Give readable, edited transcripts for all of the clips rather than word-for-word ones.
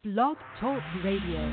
Blog Talk Radio.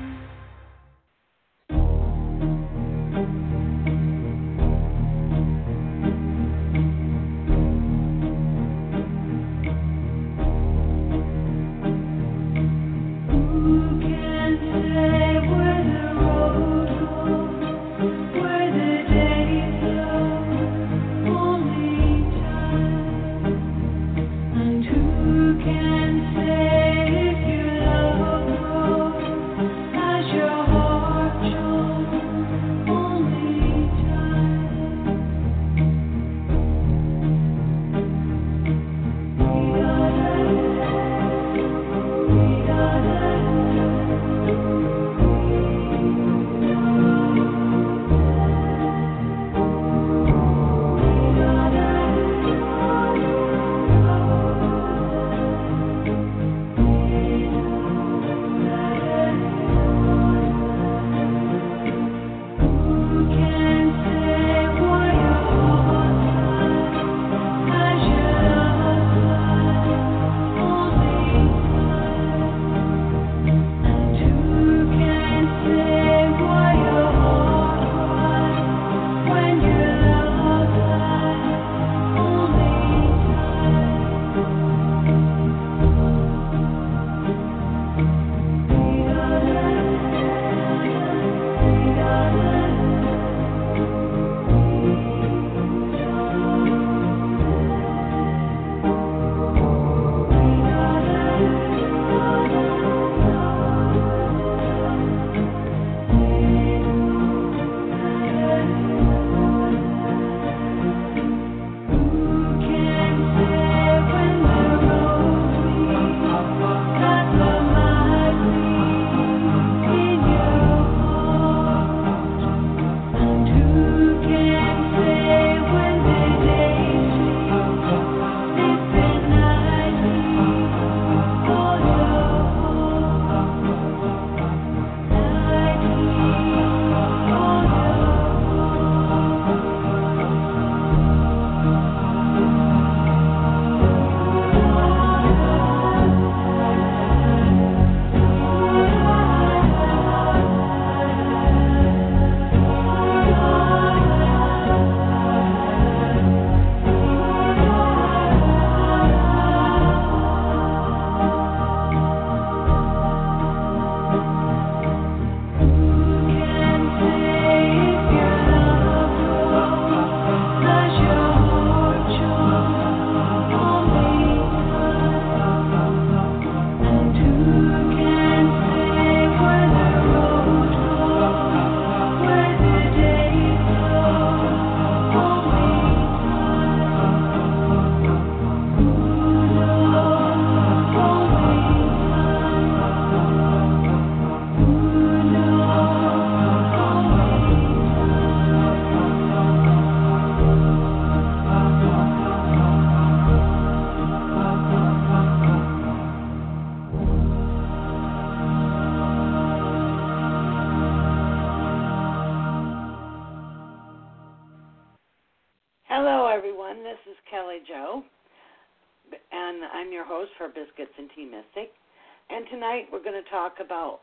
And I'm your host for Biscuits and Tea Mystic. And tonight we're going to talk about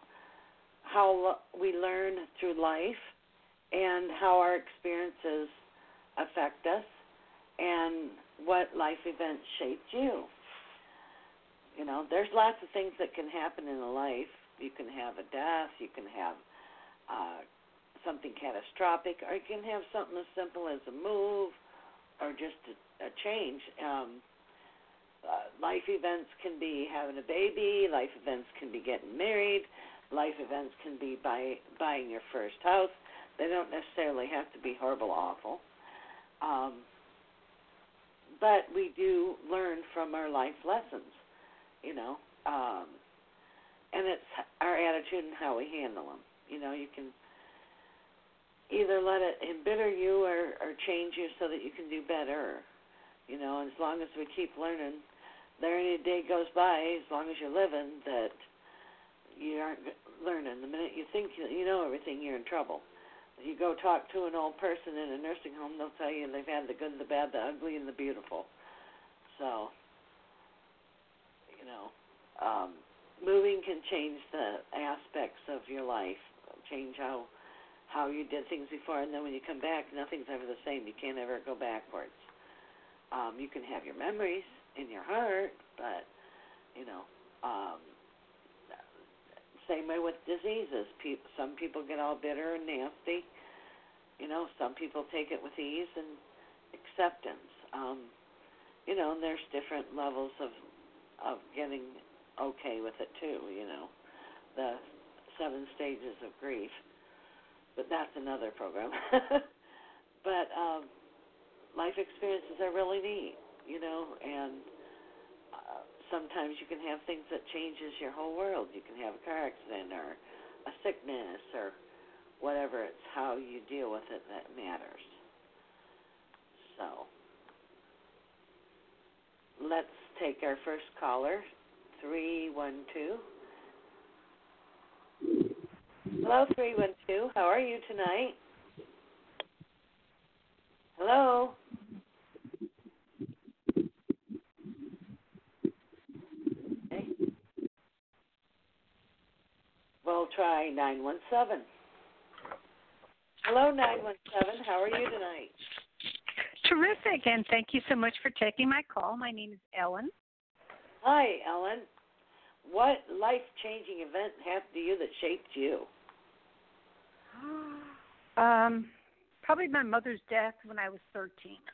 how we learn through life and how our experiences affect us and what life events shaped you. You know, there's lots of things that can happen in a life. You can have a death, you can have something catastrophic, or you can have something as simple as a move or just a change. Life events can be having a baby. Life events can be getting married. Life events can be buying your first house. They don't necessarily have to be horrible, awful. But we do learn from our life lessons, you know. And it's our attitude and how we handle them. You know, you can either let it embitter you or change you so that you can do better. You know, and as long as we keep learning, there ain't a day goes by, as long as you're living, that you aren't learning. The minute you think you know everything, you're in trouble. If you go talk to an old person in a nursing home, they'll tell you they've had the good, the bad, the ugly, and the beautiful. So, you know, moving can change the aspects of your life, change how you did things before, and then when you come back, nothing's ever the same. You can't ever go backwards. You can have your memories in your heart, but, same way with diseases. Some people get all bitter and nasty. Some people take it with ease and acceptance. And there's different levels of getting okay with it too, the 7 stages of grief. But that's another program. But life experiences are really neat, and sometimes you can have things that changes your whole world. You can have a car accident or a sickness or whatever. It's how you deal with it that matters. So let's take our first caller, 312. Hello, 312. How are you tonight? Hello? Okay. We'll try 917. Hello, 917. How are you tonight? Terrific, and thank you so much for taking my call. My name is Ellen. Hi, Ellen. What life-changing event happened to you that shaped you? Probably my mother's death when I was 13.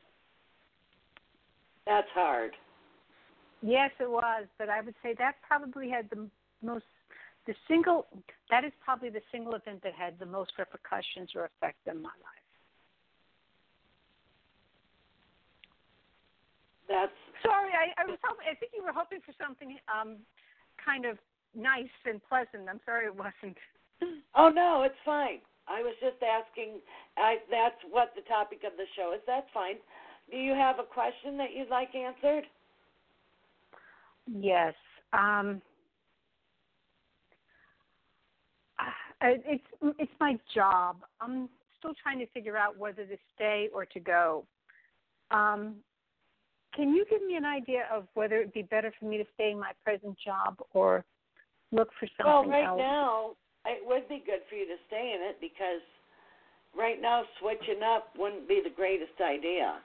That's hard. Yes, it was, but I would say that probably had that is probably the single event that had the most repercussions or effect on my life. That's sorry. I was hoping. I think you were hoping for something kind of nice and pleasant. I'm sorry it wasn't. Oh no, it's fine. I was just asking. That's what the topic of the show is. That's fine. Do you have a question that you'd like answered? Yes. It's my job. I'm still trying to figure out whether to stay or to go. Can you give me an idea of whether it would be better for me to stay in my present job or look for something else? Well, right now, it would be good for you to stay in it because right now switching up wouldn't be the greatest idea.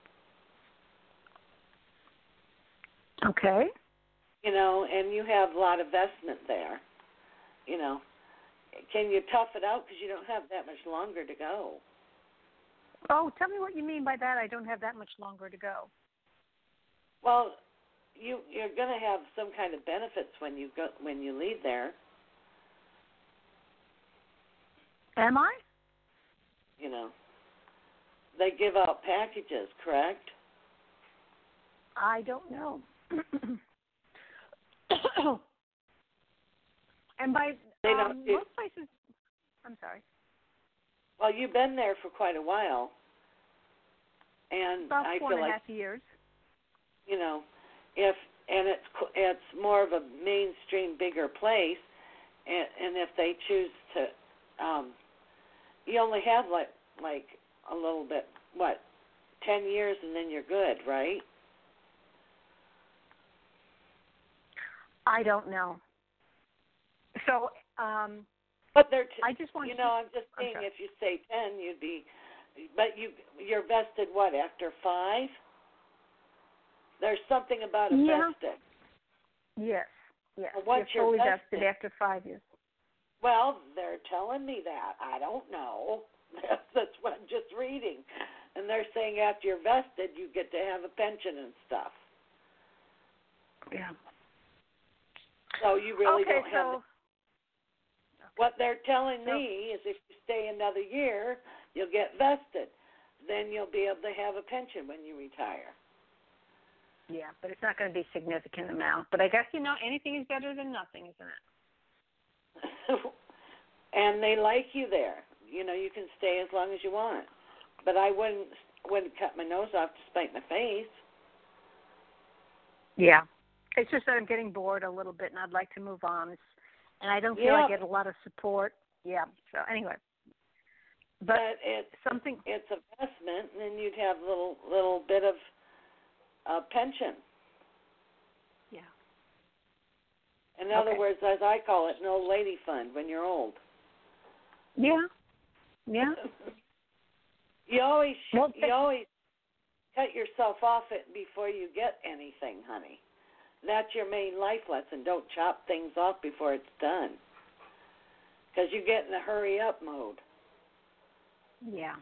Okay. And you have a lot of investment there. Can you tough it out because you don't have that much longer to go? Oh, tell me what you mean by that. I don't have that much longer to go. Well, you're going to have some kind of benefits when you leave there. Am I? They give out packages, correct? I don't know. And by most places, I'm sorry. Well, you've been there for quite a while, and about I 4 feel and a like half years. It's more of a mainstream, bigger place, and if they choose to, you only have like a little bit, 10 years, and then you're good, right? I don't know. So, but I just want I'm just saying, if you say 10, you'd be, but you're vested after 5? There's something about a vested. Yes. Well, once you're fully vested vested after 5 years. Well, they're telling me that. I don't know. That's what I'm just reading. And they're saying after you're vested, you get to have a pension and stuff. Yeah. So you really don't have... Okay. What they're telling me is if you stay another year, you'll get vested. Then you'll be able to have a pension when you retire. Yeah, but it's not going to be a significant amount. But I guess, anything is better than nothing, isn't it? And they like you there. You can stay as long as you want. But I wouldn't cut my nose off to spite my face. Yeah. It's just that I'm getting bored a little bit, and I'd like to move on. And I don't feel I get a lot of support. Yeah. So anyway. But it's something. It's investment, and then you'd have a little bit of pension. Yeah. In other words, as I call it, an old lady fund when you're old. Yeah. You always cut yourself off it before you get anything, honey. That's your main life lesson. Don't chop things off before it's done, because you get in the hurry up mode. Yeah.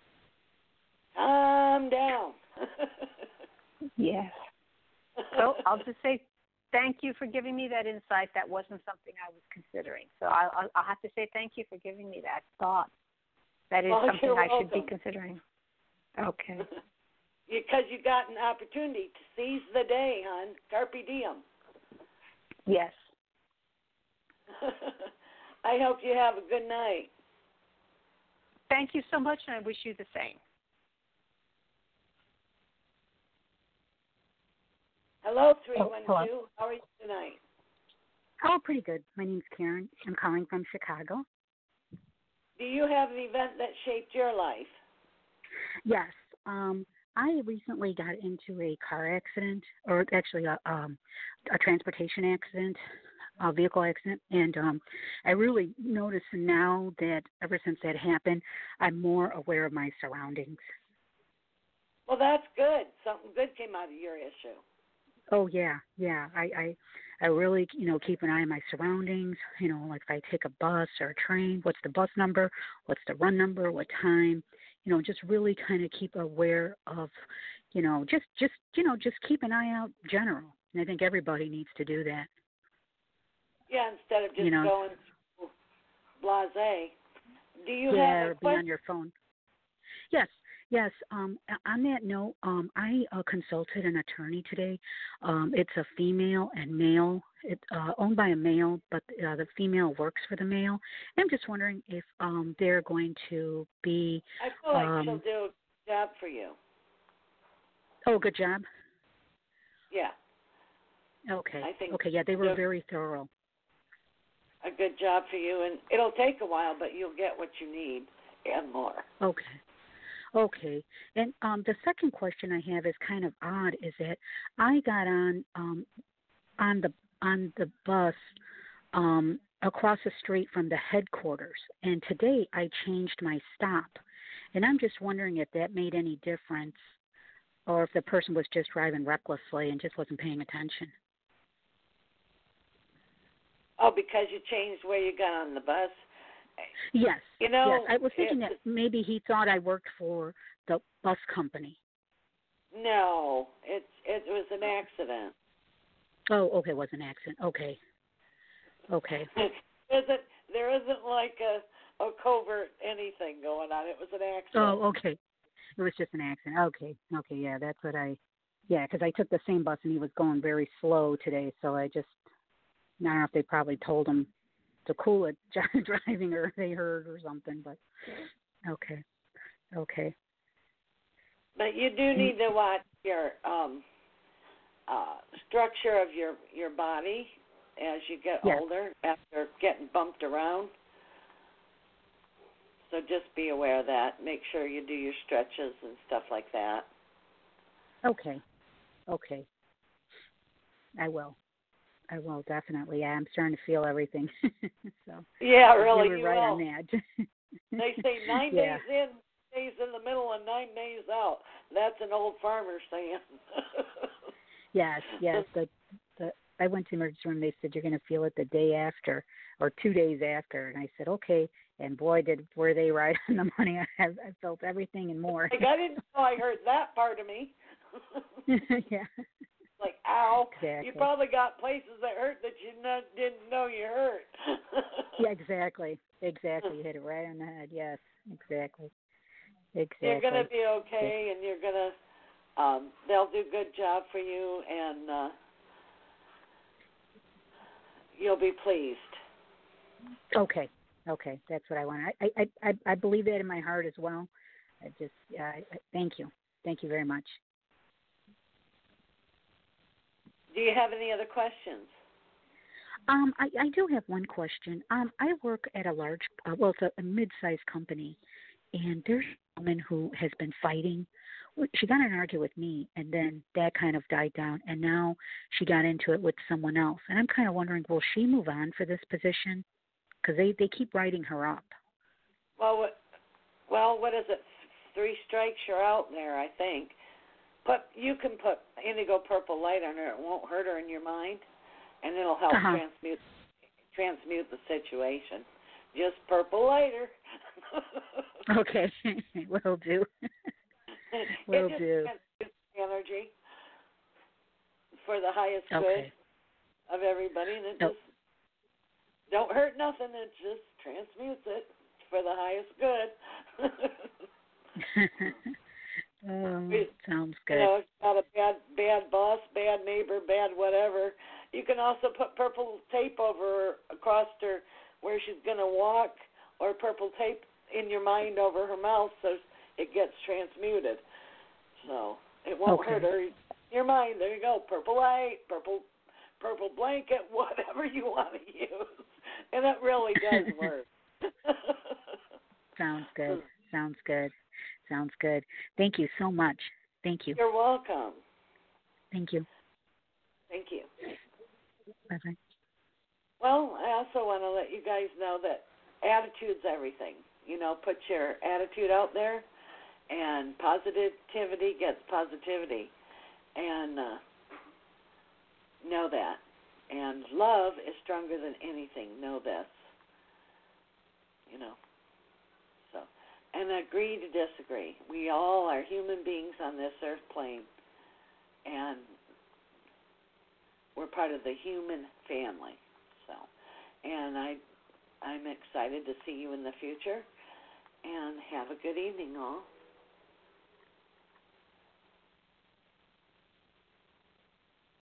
Calm down. Yes. So I'll just say thank you for giving me that insight. That wasn't something I was considering. So I'll have to say thank you for giving me that thought. That is something I should be considering. Okay. Because you got an opportunity to seize the day, hon. Carpe diem. Yes. I hope you have a good night. Thank you so much, and I wish you the same. Hello, 312. Hello. How are you tonight? Oh, pretty good. My name's Karen. I'm calling from Chicago. Do you have an event that shaped your life? Yes. I recently got into a car accident, or actually a transportation accident, a vehicle accident, and I really notice now that ever since that happened, I'm more aware of my surroundings. Well, that's good. Something good came out of your issue. Oh yeah. I really, keep an eye on my surroundings. Like if I take a bus or a train, what's the bus number? What's the run number? What time? Just really kind of keep aware of, just keep an eye out general. And I think everybody needs to do that. Yeah, instead of just going blasé. Do you have a be on your phone. Yes. On that note, I consulted an attorney today. It's a female and male. It's owned by a male, but the female works for the male. And I'm just wondering if they're going to be. I feel like she'll do a job for you. Oh, good job. Yeah. Okay. I think. Okay. Yeah, they were very thorough. A good job for you, and it'll take a while, but you'll get what you need and more. Okay. And the second question I have is kind of odd. Is that I got on the bus across the street from the headquarters, and today I changed my stop, and I'm just wondering if that made any difference, or if the person was just driving recklessly and just wasn't paying attention. Oh, because you changed where you got on the bus? Yes. Yes, I was thinking that maybe he thought I worked for the bus company. No, it was an accident. Oh, okay, it was an accident. Okay. There isn't like a covert anything going on. It was an accident. Oh, okay. It was just an accident. Okay, yeah, that's what because I took the same bus and he was going very slow today, so I don't know if they probably told him to cool it driving, or they heard or something, but okay. But you do need to watch your structure of your body as you get older after getting bumped around. So just be aware of that. Make sure you do your stretches and stuff like that. Okay. I will definitely. I'm starting to feel everything. So yeah, really, you were you right will. on that. They say 9 days in, days in the middle, and 9 days out. That's an old farmer saying. Yes. I went to the emergency room. They said you're going to feel it the day after or 2 days after, and I said okay. And boy, were they right on the money. I felt everything and more. Like, I didn't know I heard that part of me. Yeah. Like, ow. Exactly. You probably got places that hurt that you didn't know you hurt. Yeah, exactly. You hit it right on the head. Yes, exactly. You're going to be okay, and you're going to, they'll do a good job for you, and you'll be pleased. Okay, that's what I want. I believe that in my heart as well. Thank you very much. Do you have any other questions? I do have one question. I work at it's a mid-sized company, and there's a woman who has been fighting she got in an argument with me, and then that kind of died down, and now she got into it with someone else. And I'm kind of wondering, will she move on for this position? Because they keep writing her up. Well, what is it? 3 strikes, you're out there, I think. But you can put indigo purple light on her. It won't hurt her in your mind, and it'll help transmute the situation. Just purple light her. Okay, will do. Will do. Energy for the highest good of everybody, and it just don't hurt nothing. It just transmutes it for the highest good. Sounds good. You know, if you've got a bad boss, bad neighbor, bad whatever, you can also put purple tape over her, across her where she's going to walk, or purple tape in your mind over her mouth so it gets transmuted. So it won't hurt her. Your mind, there you go. Purple light, purple blanket, whatever you want to use. And it really does work. Sounds good. Sounds good. Sounds good. Thank you so much. Thank you. You're welcome. Thank you. Thank you. Bye-bye. Well, I also want to let you guys know that attitude's everything. You know, put your attitude out there, and positivity gets positivity. And know that. And love is stronger than anything. Know this. You know. So, and agree to disagree. We all are human beings on this earth plane, and we're part of the human family. So, and I'm excited to see you in the future, and have a good evening, all.